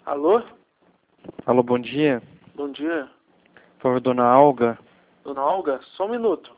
Alô? Alô, bom dia. Bom dia. Por favor, dona Olga. Dona Olga, só um minuto.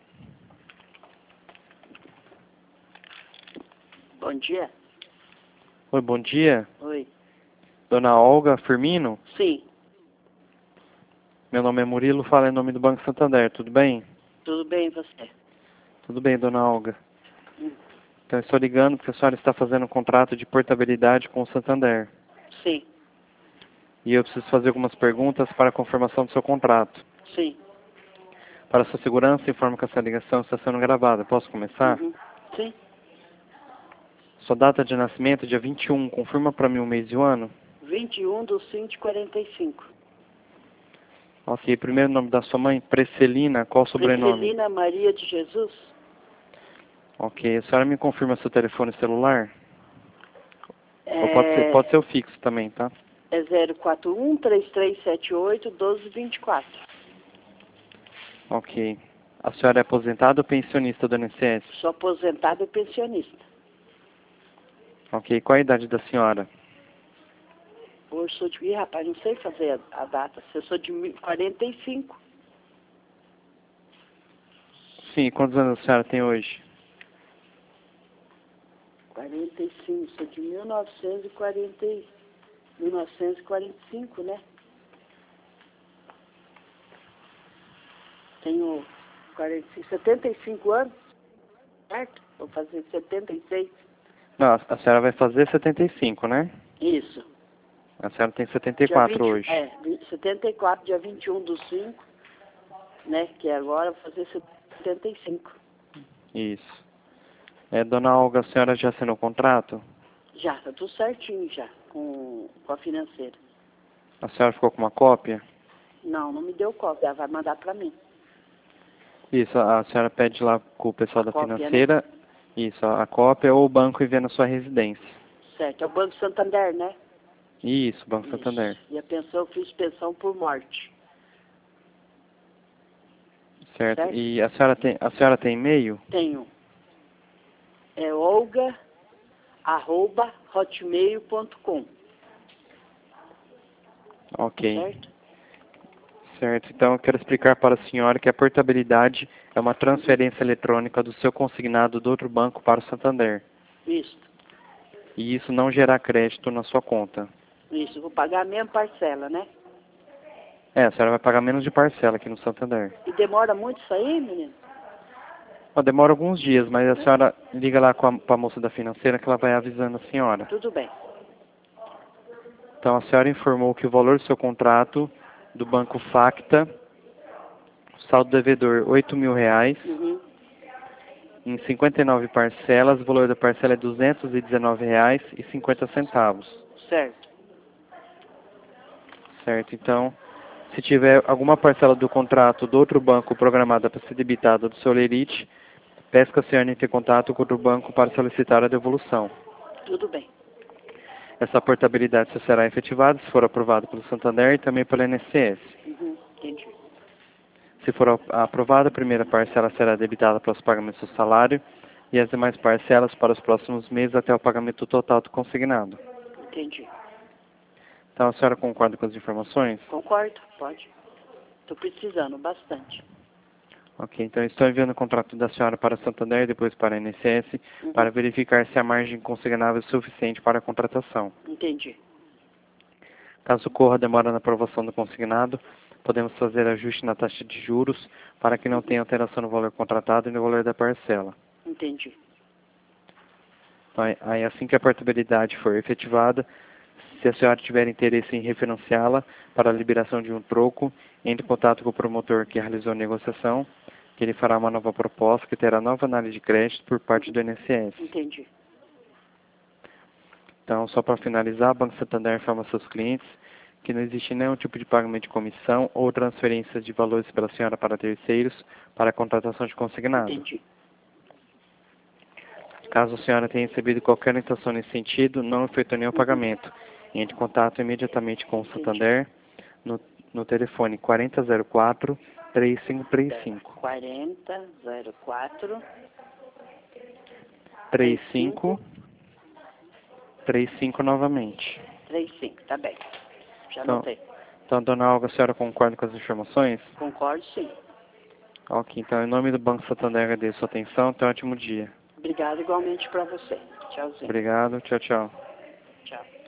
Bom dia. Oi, bom dia. Oi. Dona Olga Firmino. Sim, Meu nome é Murilo, falo em nome do Banco Santander, tudo bem? tudo bem e você? Tudo bem, dona Olga. Hum. Então, estou ligando porque a senhora está fazendo um contrato de portabilidade com o Santander. Sim, E eu preciso fazer algumas perguntas para a confirmação do seu contrato. sim. Para sua segurança, informo que essa ligação está sendo gravada. Posso começar? Uhum. Sim. Sua data de nascimento, dia 21. Confirma para mim o mês e o ano? 21/5/45. Ok. Primeiro nome da sua mãe, Precelina. Qual o sobrenome? Precelina Maria de Jesus. Ok. A senhora me confirma seu telefone celular? Ou É, pode ser o fixo também, tá? é 041-3378-1224. Ok. A senhora é aposentada ou pensionista do INSS? Sou aposentada e pensionista. Ok. Qual a idade da senhora? Hoje sou de... Ih, rapaz, não sei fazer a data. Eu sou de 45. Sim. Quantos anos a senhora tem hoje? 45. Sou de 1945, né? Tenho 75 anos, certo? Vou fazer 76. Não, a senhora vai fazer 75, né? Isso. A senhora tem Dia 74 20, hoje. 74, dia 21/5, né? Que agora vou fazer 75. Isso. Dona Olga, a senhora já assinou o contrato? Já, tá tudo certinho já, com a financeira. A senhora ficou com uma cópia? Não, não me deu cópia, ela vai mandar pra mim. Isso, a senhora pede lá com o pessoal A da cópia, financeira. Isso, a cópia ou o banco envia na sua residência. Certo, é o Banco Santander, né? Isso, Banco Isso. Santander. E a pensão, eu fiz pensão por morte. Certo. Certo? E a senhora tem e-mail? Tenho. É olga@hotmail.com. Ok. Certo? Certo. Então, eu quero explicar para a senhora que a portabilidade é uma transferência eletrônica do seu consignado do outro banco para o Santander. Isso. E isso não gerará crédito na sua conta. Isso, vou pagar a mesma parcela, né? A senhora vai pagar menos de parcela aqui no Santander. E demora muito isso aí, menino? Ó, demora alguns dias, mas a senhora liga lá com a moça da financeira que ela vai avisando a senhora. Tudo bem. Então, a senhora informou que o valor do seu contrato do Banco Facta, saldo devedor R$ 8.000, Uhum. em 59 parcelas, o valor da parcela é R$ 219,50. Certo. Certo? Então, se tiver alguma parcela do contrato do outro banco programada para ser debitada do seu lerite, peço que a senhora entre em contato com o outro banco para solicitar a devolução. Tudo bem. Essa portabilidade só será efetivada se for aprovada pelo Santander e também pelo INSS. Uhum. Entendi. Se for aprovada, a primeira parcela será debitada para os pagamentos do salário e as demais parcelas para os próximos meses até o pagamento total do consignado. Entendi. Então, a senhora concorda com as informações? Concordo? Pode. Estou precisando bastante. Ok, então estou enviando o contrato da senhora para Santander e depois para a INSS Uhum. para verificar se a margem consignável é suficiente para a contratação. Entendi. Caso ocorra demora na aprovação do consignado, podemos fazer ajuste na taxa de juros para que não tenha alteração no valor contratado e no valor da parcela. Entendi. Aí, assim que a portabilidade for efetivada, se a senhora tiver interesse em refinanciá-la para a liberação de um troco, entre em contato com o promotor que realizou a negociação, que ele fará uma nova proposta que terá nova análise de crédito por parte do INSS. Entendi. Então, só para finalizar, o Banco Santander informa aos seus clientes que não existe nenhum tipo de pagamento de comissão ou transferência de valores pela senhora para terceiros para a contratação de consignado. Entendi. Caso a senhora tenha recebido qualquer orientação nesse sentido, não efetuou nenhum pagamento. Entre em contato imediatamente com o Santander no telefone 4004-3535. 4004 3535 novamente. 35, tá bem. Já Então, anotei. então, dona Olga, a senhora concorda com as informações? Concordo, sim. Ok, então, em nome do Banco Santander, agradeço a sua atenção. Tenha um ótimo dia. Obrigado igualmente para você. Tchauzinho. Obrigado. Tchau, tchau. Tchau.